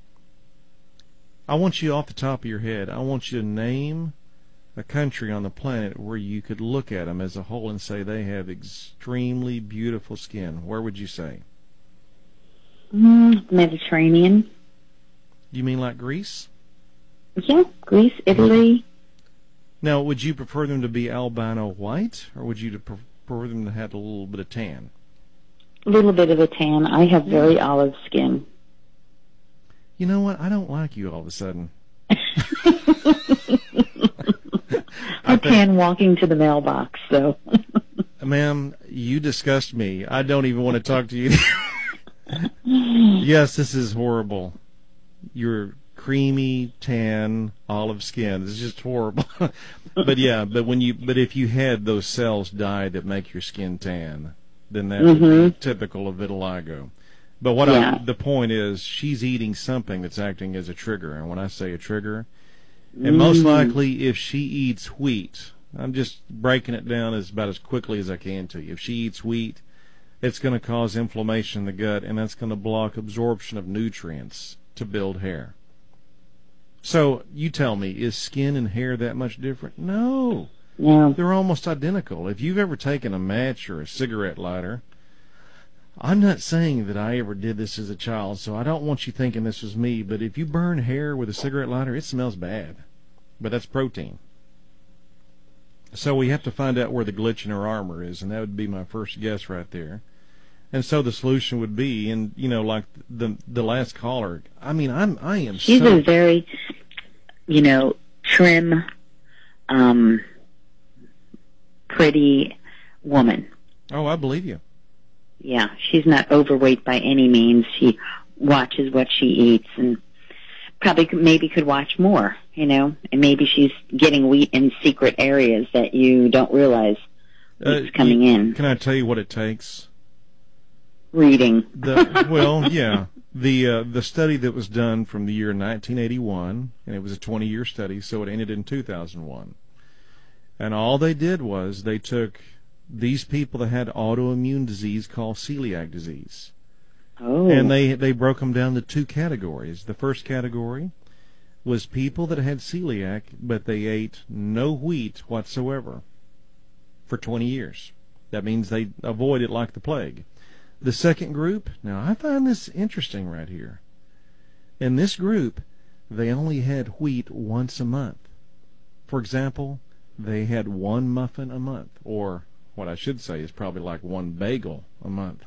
I want you off the top of your head, I want you to name a country on the planet where you could look at them as a whole and say they have extremely beautiful skin. Where would you say? Mm, Mediterranean. You mean like Greece? Yeah, Greece, Italy. Now, would you prefer them to be albino white, or would you to prefer them to have a little bit of tan? A little bit of a tan. I have very olive skin. You know what? I don't like you all of a sudden. I tan walking to the mailbox, so. Ma'am, you disgust me. I don't even want to talk to you. Yes, this is horrible. Your creamy, tan, olive skin. It's just horrible. But yeah, but when you, but if you had those cells die that make your skin tan, then that would be Mhm. typical of vitiligo. But what Yeah. I, the point is, she's eating something that's acting as a trigger. And when I say a trigger, and most Mm. likely if she eats wheat, I'm just breaking it down as about as quickly as I can to you. If she eats wheat, it's going to cause inflammation in the gut, and that's going to block absorption of nutrients to build hair. So you tell me, is skin and hair that much different? No. No. They're almost identical. If you've ever taken a match or a cigarette lighter, I'm not saying that I ever did this as a child, so I don't want you thinking this was me, but if you burn hair with a cigarette lighter, it smells bad. But that's protein. So we have to find out where the glitch in her armor is, and that would be my first guess right there. And so the solution would be, and you know, like the the last caller. I mean, I'm I am. She's so, a very, you know, trim, um, pretty woman. Oh, I believe you. Yeah, she's not overweight by any means. She watches what she eats, and probably could, maybe could watch more. You know, and maybe she's getting wheat in secret areas that you don't realize it's uh, coming you, in. Can I tell you what it takes? Reading. The, well, yeah. The uh, the study that was done from the year nineteen eighty-one, and it was a twenty-year study, so it ended in two thousand one. And all they did was they took these people that had autoimmune disease called celiac disease, Oh. and they, they broke them down to two categories. The first category was people that had celiac, but they ate no wheat whatsoever for twenty years. That means they avoid it like the plague. The second group, now I find this interesting right here. In this group, they only had wheat once a month. For example, they had one muffin a month, or what I should say is probably like one bagel a month.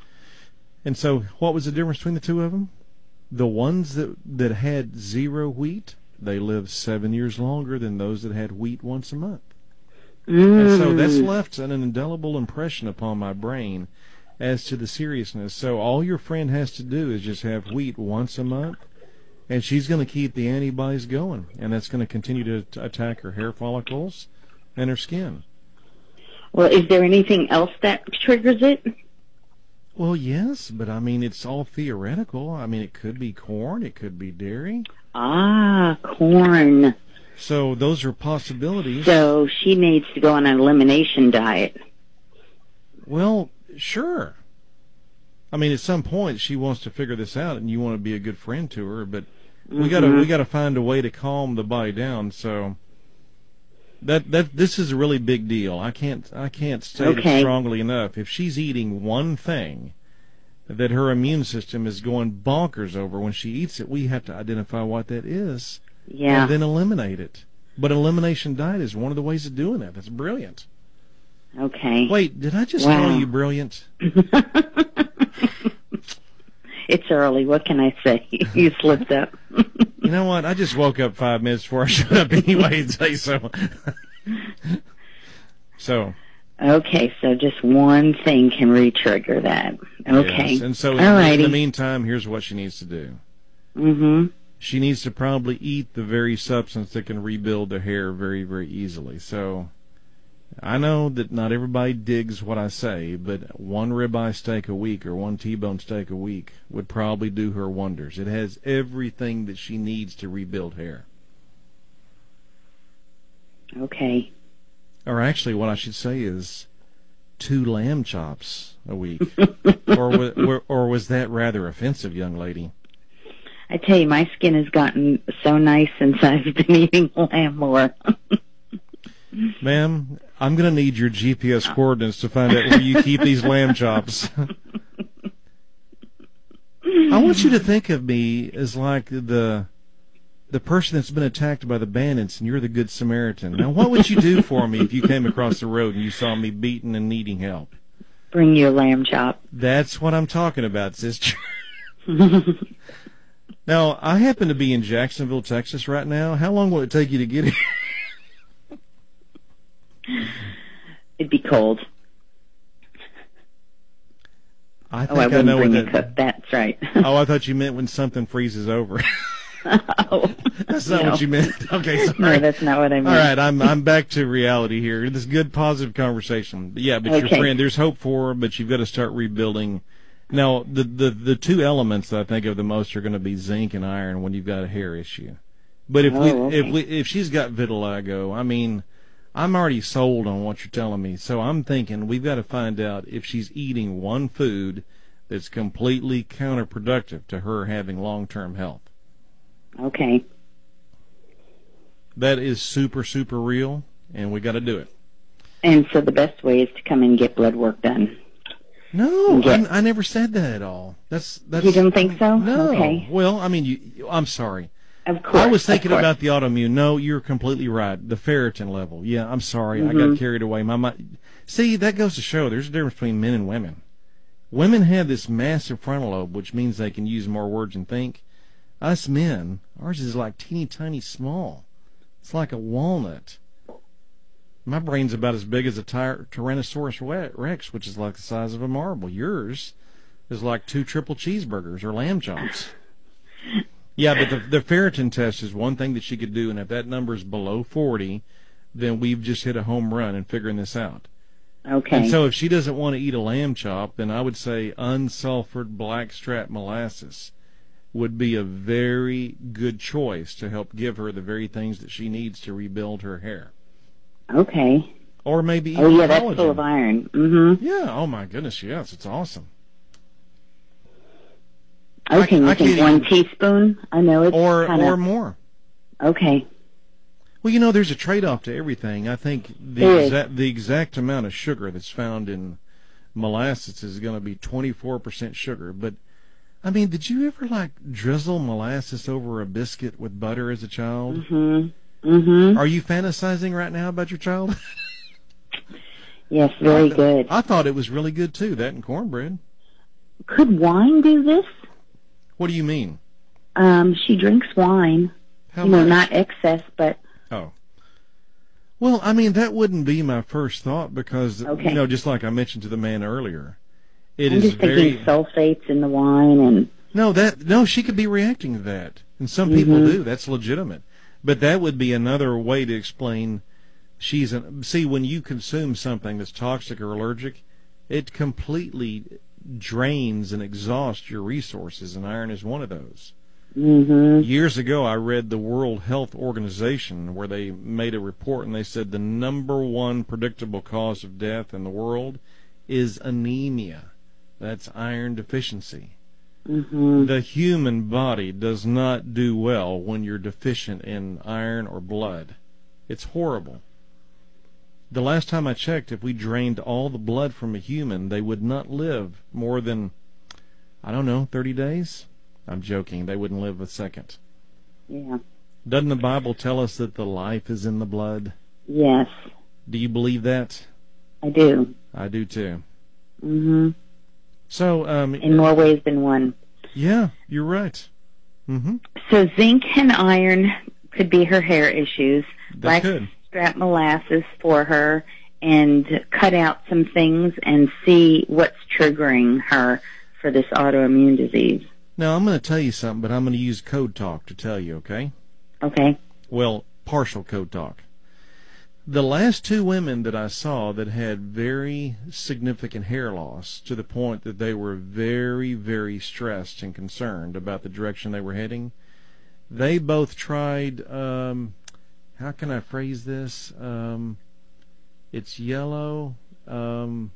And so what was the difference between the two of them? The ones that, that had zero wheat, they lived seven years longer than those that had wheat once a month. Mm. And so that's left an indelible impression upon my brain as to the seriousness. So all your friend has to do is just have wheat once a month, and she's going to keep the antibodies going, and that's going to continue to t- attack her hair follicles and her skin. Well, is there anything else that triggers it? Well, yes, but I mean, it's all theoretical. I mean, it could be corn, it could be dairy. Ah, corn. So those are possibilities. So she needs to go on an elimination diet. Well, sure. I mean, at some point she wants to figure this out, and you want to be a good friend to her. But we Mm-hmm. gotta we gotta find a way to calm the body down. So that that this is a really big deal. I can't I can't state Okay. it strongly enough. If she's eating one thing that her immune system is going bonkers over when she eats it, we have to identify what that is Yeah. and then eliminate it. But elimination diet is one of the ways of doing that. That's brilliant. Okay. Wait, did I just Wow. call you brilliant? It's early. What can I say? You slipped up. You know what? I just woke up five minutes before I showed up anyway and say so. so. Okay, so just one thing can re-trigger that. Okay. Yes. And so in, Alrighty. in the meantime, here's what she needs to do. Mm-hmm. She needs to probably eat the very substance that can rebuild the hair very, very easily. So I know that not everybody digs what I say, but one ribeye steak a week or one T-bone steak a week would probably do her wonders. It has everything that she needs to rebuild hair. Okay. Or actually, what I should say is two lamb chops a week. or, wa- or was that rather offensive, young lady? I tell you, my skin has gotten so nice since I've been eating lamb more. Ma'am, I'm going to need your G P S coordinates to find out where you keep these lamb chops. I want you to think of me as like the the person that's been attacked by the bandits, and you're the good Samaritan. Now, what would you do for me if you came across the road and you saw me beaten and needing help? Bring you a lamb chop. That's what I'm talking about, sister. Now, I happen to be in Jacksonville, Texas right now. How long will it take you to get here? It'd be cold. I Oh, think I I, wouldn't know bring when a that, cook. That's right. Oh, I thought you meant when something freezes over. Oh, That's not no. what you meant. Okay, sorry. No, that's not what I meant. All right, I'm I'm back to reality here. This good, positive conversation. But yeah, but your Okay. friend, there's hope for her, but you've got to start rebuilding. Now, the, the, the two elements that I think of the most are going to be zinc and iron when you've got a hair issue. But if we Oh, okay. if we if she's got vitiligo, I mean, I'm already sold on what you're telling me. So I'm thinking we've got to find out if she's eating one food that's completely counterproductive to her having long-term health. Okay. That is super, super real, and we got to do it. And so the best way is to come and get blood work done. No, Yeah. I, I never said that at all. That's that's. You don't think so? No. Okay. Well, I mean, you, I'm sorry. Of course. I was thinking of course. about the autoimmune. No, you're completely right. The ferritin level. Yeah, I'm sorry. I Mm-hmm. got carried away. My mind. See, that goes to show there's a difference between men and women. Women have this massive frontal lobe, which means they can use more words and think. Us men, ours is like teeny tiny small. It's like a walnut. My brain's about as big as a ty- Tyrannosaurus Rex, which is like the size of a marble. Yours is like two triple cheeseburgers or lamb chops. Yeah, but the, the ferritin test is one thing that she could do, and if that number is below forty, then we've just hit a home run in figuring this out. Okay. And so if she doesn't want to eat a lamb chop, then I would say unsulfured blackstrap molasses would be a very good choice to help give her the very things that she needs to rebuild her hair. Okay. Or maybe Oh, even yeah, that's collagen. full of iron. Mm-hmm. Yeah, oh my goodness, yes, it's awesome. Okay, I- you I think can't one even- teaspoon? I know it's Or kind or of... more. Okay. Well, you know, there's a trade-off to everything. I think the There is. exact the exact amount of sugar that's found in molasses is going to be twenty-four percent sugar. But I mean, did you ever like drizzle molasses over a biscuit with butter as a child? Mm-hmm. Mm-hmm. Are you fantasizing right now about your child? Yes, very I, good. I thought it was really good too. That and cornbread. Could wine do this? What do you mean? Um, she drinks wine. How you know, much? not excess, but Oh. Well, I mean, that wouldn't be my first thought because, Okay. you know, just like I mentioned to the man earlier, it I'm is just very... thinking sulfates in the wine and... No, that no, she could be reacting to that, and some people Mhm. do. That's legitimate, but that would be another way to explain. She's an, see when you consume something that's toxic or allergic, it completely drains and exhausts your resources, and iron is one of those. Mm-hmm. Years ago, I read the World Health Organization where they made a report, and they said the number one predictable cause of death in the world is anemia. That's iron deficiency. Mm-hmm. The human body does not do well when you're deficient in iron or blood. It's horrible. The last time I checked, if we drained all the blood from a human, they would not live more than, I don't know, thirty days? I'm joking. They wouldn't live a second. Yeah. Doesn't the Bible tell us that the life is in the blood? Yes, Do you believe that? I do. I do too. Mm-hmm. So, um, In more ways than one. yeah, you're right. Mm-hmm. So zinc and iron could be her hair issues. They could. Blackstrap molasses for her, and cut out some things and see what's triggering her for this autoimmune disease. Now, I'm going to tell you something, but I'm going to use code talk to tell you, okay? Okay. Well, partial code talk. The last two women that I saw that had very significant hair loss to the point that they were very, very stressed and concerned about the direction they were heading, they both tried, um, how can I phrase this? Um, it's yellow, um,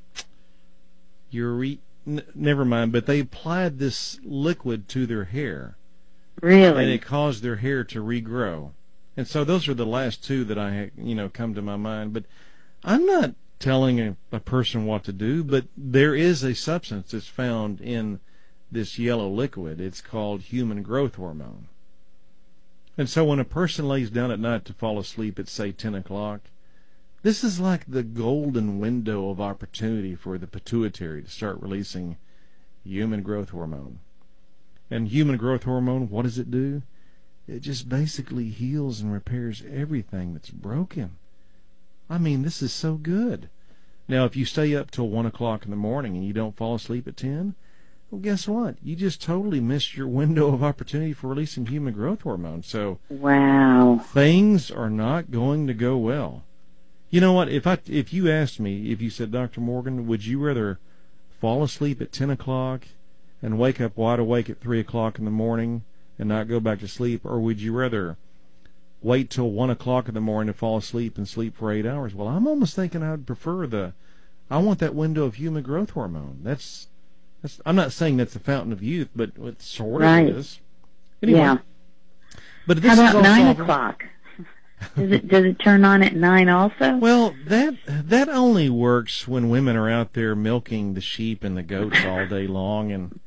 ure- n- never mind, but they applied this liquid to their hair, and Really? it caused their hair to regrow. And so those are the last two that I, had, you know, come to my mind. But I'm not telling a, a person what to do, but there is a substance that's found in this yellow liquid. It's called human growth hormone. And so when a person lays down at night to fall asleep at, say, ten o'clock, this is like the golden window of opportunity for the pituitary to start releasing human growth hormone. And human growth hormone, what does it do? It just basically heals and repairs everything that's broken. I mean, this is so good. Now, if you stay up till one o'clock in the morning and you don't fall asleep at ten, well, guess what? You just totally missed your window of opportunity for releasing human growth hormone. So Wow. things are not going to go well. You know what? If I if you asked me, if you said, Doctor Morgan, would you rather fall asleep at ten o'clock and wake up wide awake at three o'clock in the morning and not go back to sleep, or would you rather wait till one o'clock in the morning to fall asleep and sleep for eight hours? Well, I'm almost thinking I'd prefer the, I want that window of human growth hormone. That's, that's I'm not saying that's the fountain of youth, but it sort of Right. is. Anyway, Yeah. but How this is about all nine solvable. o'clock? Does it does it turn on at nine also? Well, that that only works when women are out there milking the sheep and the goats all day long. And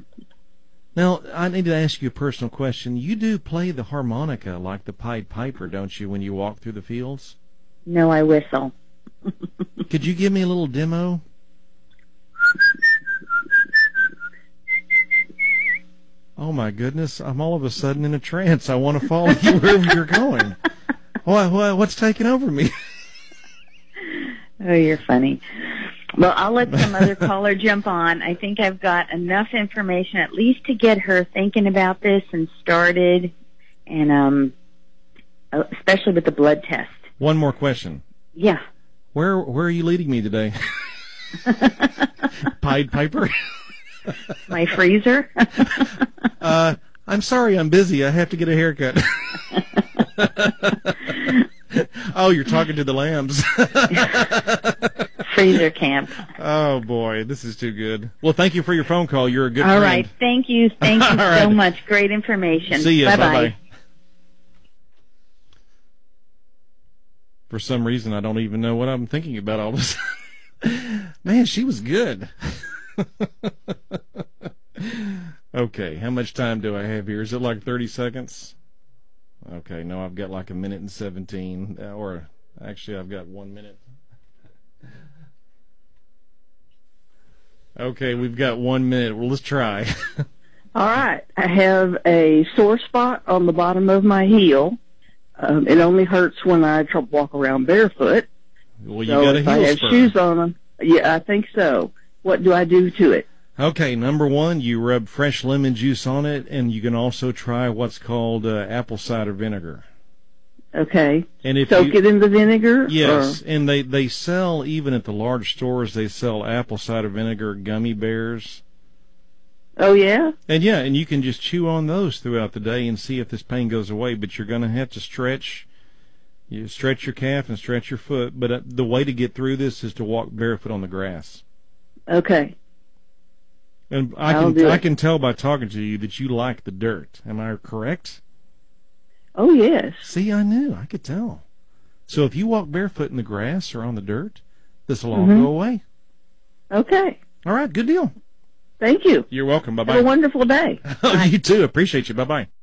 now I need to ask you a personal question. You do play the harmonica like the Pied Piper, don't you, when you walk through the fields? No, I whistle. Could you give me a little demo? Oh, my goodness. I'm all of a sudden in a trance. I want to follow you wherever you're going. What, what, what's taking over me? Oh, you're funny. Well, I'll let some other caller jump on. I think I've got enough information at least to get her thinking about this and started, and um, especially with the blood test. One more question. Yeah. Where where are you leading me today? Pied Piper? My freezer? uh, I'm sorry, I'm busy. I have to get a haircut. Oh, you're talking to the lambs. Freezer camp. Oh, boy, this is too good. Well, thank you for your phone call. You're a good All friend. right, thank you. Thank you so right. much. Great information. See you. Bye-bye. Bye-bye. For some reason, I don't even know what I'm thinking about all this. Man, she was good. Okay, how much time do I have here? Is it like thirty seconds? Okay, no, I've got like a minute and seventeen. Uh, or actually, I've got one minute. Okay, we've got one minute. Well, let's try. All right. I have a sore spot on the bottom of my heel. Um, it only hurts when I try to walk around barefoot. Well, you so got a if heel I have spur. shoes on them, yeah, I think so. What do I do to it? Okay, number one, you rub fresh lemon juice on it, and you can also try what's called uh, apple cider vinegar. Okay. And if Soak you, it in the vinegar? Yes, or? and they, they sell, even at the large stores, they sell apple cider vinegar gummy bears. Oh, yeah? And yeah, and you can just chew on those throughout the day and see if this pain goes away, but you're going to have to stretch. You stretch your calf and stretch your foot, but uh, the way to get through this is to walk barefoot on the grass. Okay. And I I'll can do I it. can tell by talking to you that you like the dirt. Am I correct? Oh, yes. See, I knew. I could tell. So if you walk barefoot in the grass or on the dirt, this will all Mhm. go away. Okay. All right, good deal. Thank you. You're welcome. Bye-bye. Have a wonderful day. Oh, you too. Appreciate you. Bye-bye.